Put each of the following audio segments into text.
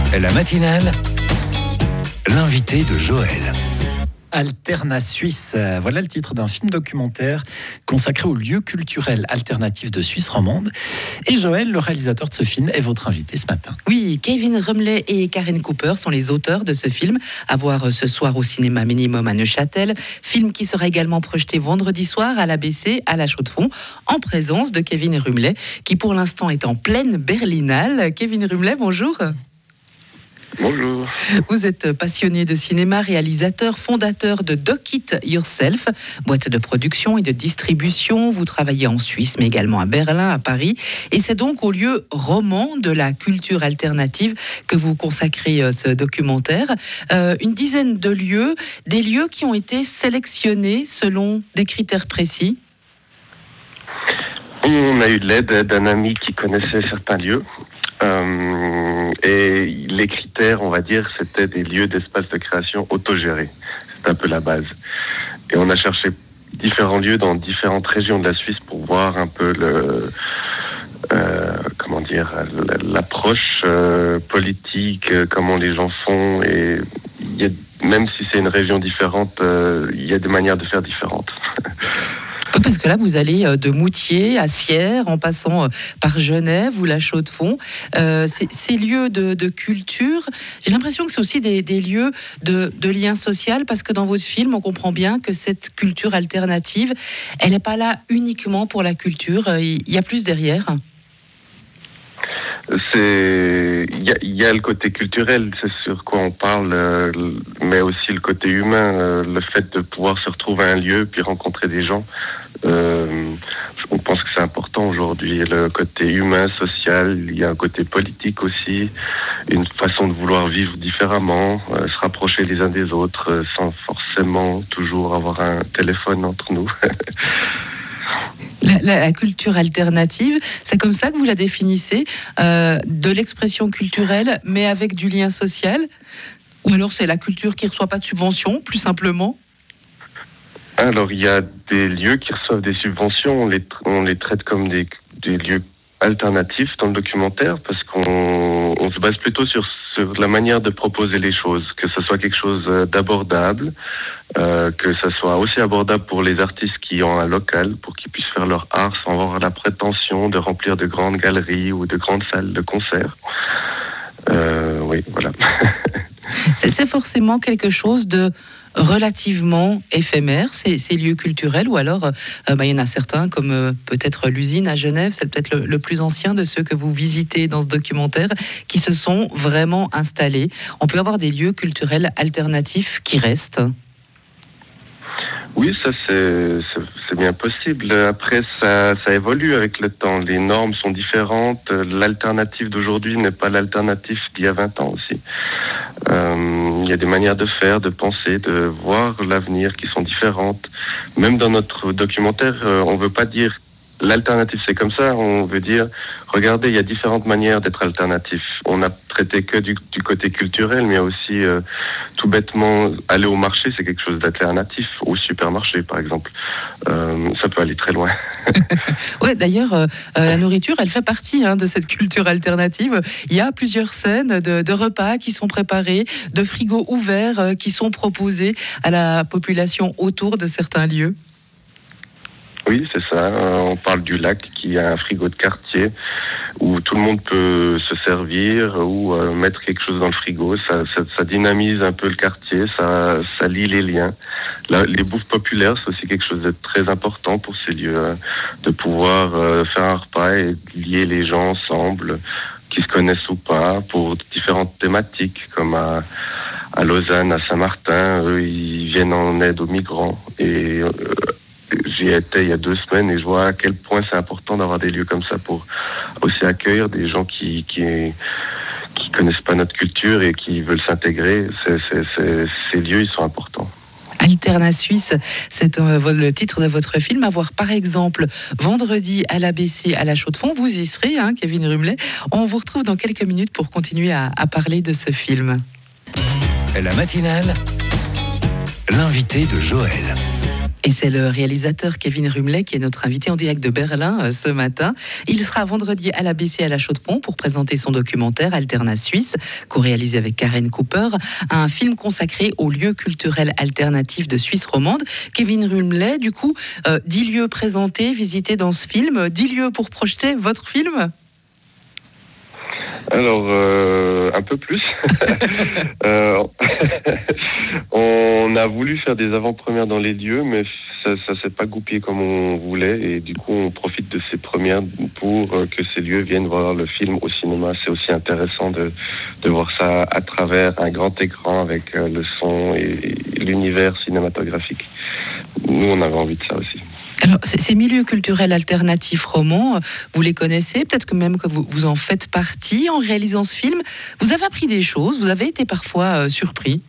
La matinale, l'invité de Joël. Alterna Suisse, voilà le titre d'un film documentaire consacré aux lieux culturels alternatifs de Suisse romande. Et Joël, le réalisateur de ce film, est votre invité ce matin. Oui, Kevin Rumley et Karen Cooper sont les auteurs de ce film, à voir ce soir au cinéma Minimum à Neuchâtel. Film qui sera également projeté vendredi soir à l'ABC, à la Chaux-de-Fonds, en présence de Kevin Rumley, qui pour l'instant est en pleine Berlinale. Kevin Rumley, bonjour. Bonjour. Vous êtes passionné de cinéma, réalisateur, fondateur de Doc It Yourself, boîte de production et de distribution. Vous travaillez en Suisse, mais également à Berlin, à Paris. Et c'est donc au lieu roman de la culture alternative que vous consacrez ce documentaire. Une dizaine de lieux, des lieux qui ont été sélectionnés selon des critères précis. On a eu l'aide d'un ami qui connaissait certains lieux. Et les critères, on va dire, c'était des lieux d'espace de création autogérés. C'est un peu la base. Et on a cherché différents lieux dans différentes régions de la Suisse pour voir un peu l'approche politique, comment les gens font. Et même si c'est une région différente, il y a des manières de faire différentes. Parce que là, vous allez de Moutier à Sierre, en passant par Genève ou la Chaux-de-Fonds. Ces lieux de culture, j'ai l'impression que c'est aussi des lieux de lien social, parce que dans votre film, on comprend bien que cette culture alternative, elle n'est pas là uniquement pour la culture, il y a plus derrière. Il y a le côté culturel, c'est sur quoi on parle, mais aussi le côté humain, le fait de pouvoir se retrouver à un lieu puis rencontrer des gens. On pense que c'est important aujourd'hui, le côté humain, social. Il y a un côté politique aussi, une façon de vouloir vivre différemment, se rapprocher les uns des autres sans forcément toujours avoir un téléphone entre nous. La culture alternative, c'est comme ça que vous la définissez, de l'expression culturelle, mais avec du lien social? Ou alors c'est la culture qui ne reçoit pas de subventions, plus simplement? Alors, il y a des lieux qui reçoivent des subventions, on les traite comme des lieux alternatifs dans le documentaire, parce qu'on se base plutôt sur la manière de proposer les choses, que ce soit quelque chose d'abordable, que ce soit aussi abordable pour les artistes qui ont un local, pour qu'ils puissent faire leur art sans avoir la prétention de remplir de grandes galeries ou de grandes salles de concert. Oui, voilà. C'est forcément quelque chose de relativement éphémère, ces lieux culturels, ou alors il y en a certains comme peut-être l'usine à Genève, c'est peut-être le plus ancien de ceux que vous visitez dans ce documentaire, qui se sont vraiment installés. On peut avoir des lieux culturels alternatifs qui restent. Oui, ça c'est bien possible. Après, ça évolue avec le temps. Les normes sont différentes. L'alternative d'aujourd'hui n'est pas l'alternative d'il y a 20 ans aussi. Il y a des manières de faire, de penser, de voir l'avenir qui sont différentes. Même dans notre documentaire, on veut pas dire l'alternative c'est comme ça, on veut dire, regardez, il y a différentes manières d'être alternatif. On n'a traité que du côté culturel, mais il y a aussi, tout bêtement, aller au marché, c'est quelque chose d'alternatif, au supermarché par exemple. Ça peut aller très loin. Ouais, d'ailleurs, la nourriture, elle fait partie de cette culture alternative. Il y a plusieurs scènes de repas qui sont préparés, de frigos ouverts qui sont proposés à la population autour de certains lieux. Oui, c'est ça. On parle du lac qui a un frigo de quartier où tout le monde peut se servir ou mettre quelque chose dans le frigo. Ça dynamise un peu le quartier, ça lie les liens. Les bouffes populaires, c'est aussi quelque chose de très important pour ces lieux, de pouvoir faire un repas et lier les gens ensemble, qui se connaissent ou pas, pour différentes thématiques, comme à Lausanne, à Saint-Martin. Eux, ils viennent en aide aux migrants et j'y étais il y a 2 semaines et je vois à quel point c'est important d'avoir des lieux comme ça pour aussi accueillir des gens qui connaissent pas notre culture et qui veulent s'intégrer. Ces lieux, ils sont importants. Alterna Suisse, c'est le titre de votre film. À voir par exemple vendredi à l'ABC à la Chaux-de-Fonds. Vous y serez, Kevin Rumley. On vous retrouve dans quelques minutes pour continuer à parler de ce film. La matinale, l'invité de Joël. Et c'est le réalisateur Kevin Rumley qui est notre invité en direct de Berlin ce matin. Il sera vendredi à l'ABC à la Chaux-de-Fonds pour présenter son documentaire Alternat Suisse, co-réalisé avec Karen Cooper, un film consacré aux lieux culturels alternatifs de Suisse romande. Kevin Rumley, du coup, 10 lieux présentés, visités dans ce film, 10 lieux pour projeter votre film ? Alors, un peu plus. On a voulu faire des avant-premières dans les lieux, mais ça s'est pas goupillé comme on voulait. Et du coup, on profite de ces premières pour que ces lieux viennent voir le film au cinéma. C'est aussi intéressant de voir ça à travers un grand écran avec le son et l'univers cinématographique. Nous, on avait envie de ça aussi. Alors, ces milieux culturels alternatifs romans, vous les connaissez, peut-être que même que vous en faites partie en réalisant ce film. Vous avez appris des choses, vous avez été parfois surpris.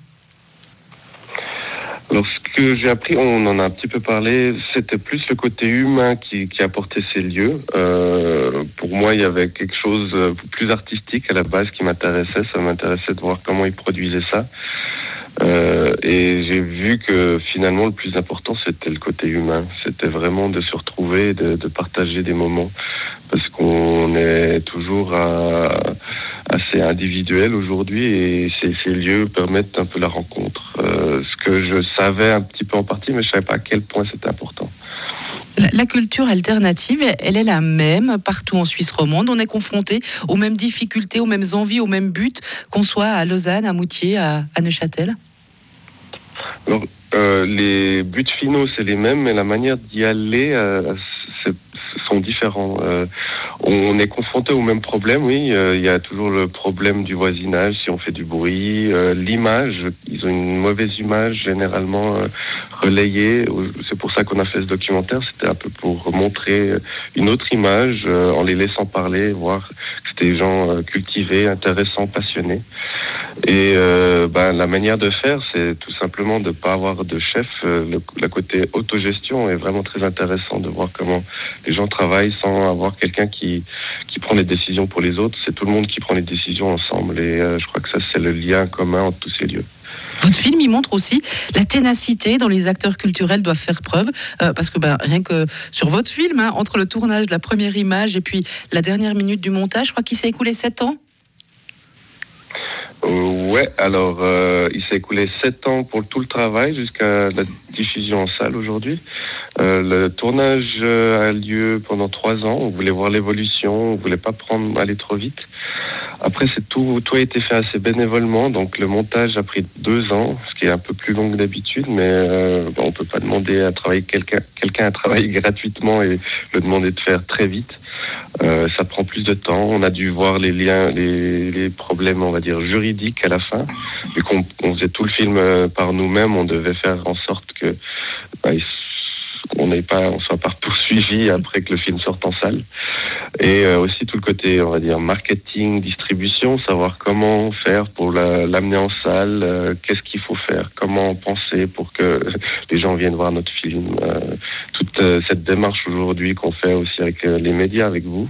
Alors, ce que j'ai appris, on en a un petit peu parlé, c'était plus le côté humain qui apportait ces lieux. Pour moi, il y avait quelque chose de plus artistique à la base qui m'intéressait. Ça m'intéressait de voir comment ils produisaient ça. Et j'ai vu que finalement le plus important c'était le côté humain, c'était vraiment de se retrouver, de partager des moments, parce qu'on est toujours assez individuel aujourd'hui et ces lieux permettent un peu la rencontre. Ce que je savais un petit peu en partie, mais je savais pas à quel point c'était important. La culture alternative, elle est la même partout en Suisse romande. On est confronté aux mêmes difficultés, aux mêmes envies, aux mêmes buts, qu'on soit à Lausanne, à Moutier, à Neuchâtel. Alors, les buts finaux, c'est les mêmes, mais la manière d'y aller sont différents. On est confronté au même problème, oui. Il y a toujours le problème du voisinage, si on fait du bruit. L'image, ils ont une mauvaise image, généralement relayée. C'est pour ça qu'on a fait ce documentaire. C'était un peu pour montrer une autre image, en les laissant parler, voir que c'était des gens cultivés, intéressants, passionnés. Et la manière de faire, c'est tout simplement de ne pas avoir de chef. Le côté autogestion est vraiment très intéressant, de voir comment les gens travaillent sans avoir quelqu'un qui prend les décisions pour les autres. C'est tout le monde qui prend les décisions ensemble. Et je crois que ça, c'est le lien commun entre tous ces lieux. Votre film, il montre aussi la ténacité dont les acteurs culturels doivent faire preuve, parce que rien que sur votre film, entre le tournage de la première image et puis la dernière minute du montage, je crois qu'il s'est écoulé 7 ans. Ouais, alors il s'est écoulé 7 ans pour tout le travail jusqu'à la diffusion en salle aujourd'hui. Le tournage a lieu pendant 3 ans. On voulait voir l'évolution, on voulait pas aller trop vite. Après, tout a été fait assez bénévolement, donc le montage a pris 2 ans, ce qui est un peu plus long que d'habitude, mais on peut pas demander à travailler quelqu'un à travailler gratuitement et le demander de faire très vite. Ça prend plus de temps. On a dû voir les liens, les problèmes, on va dire, juridiques à la fin. Vu qu'on faisait tout le film par nous-mêmes, on devait faire en sorte que on soit pas poursuivi après que le film sorte en salle. Et aussi tout le côté, on va dire, marketing, distribution, savoir comment faire pour l'amener en salle, qu'est-ce qu'il faut faire, comment penser pour que les gens viennent voir notre film. Toute cette démarche aujourd'hui qu'on fait aussi avec les médias, avec vous,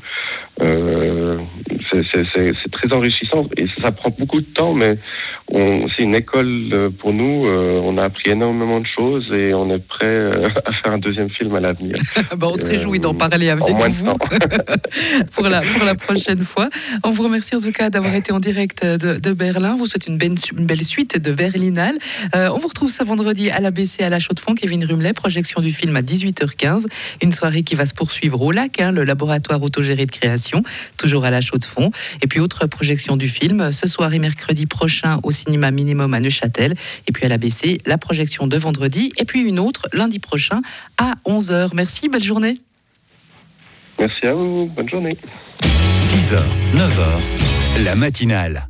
c'est très enrichissant et ça prend beaucoup de temps, mais c'est une école pour nous. On a appris énormément de choses et on est prêt à faire un deuxième film à l'avenir. On se réjouit d'en parler avec vous pour la prochaine fois. On vous remercie en tout cas d'avoir été en direct de Berlin. Vous souhaite une belle suite de Berlinale. On vous retrouve ce vendredi à l'ABC à la Chaux-de-Fonds. Kevin Rumley, projection du film à 18h15. Une soirée qui va se poursuivre au Lac, le laboratoire autogéré de création, toujours à la Chaux-de-Fonds. Et puis autre projection du film ce soir et mercredi prochain au cinéma Minimum à Neuchâtel. Et puis à l'ABC, la projection de vendredi. Et puis une autre lundi prochain à 11h. Merci, belle journée. Merci à vous, bonne journée. 6h, 9h, la matinale.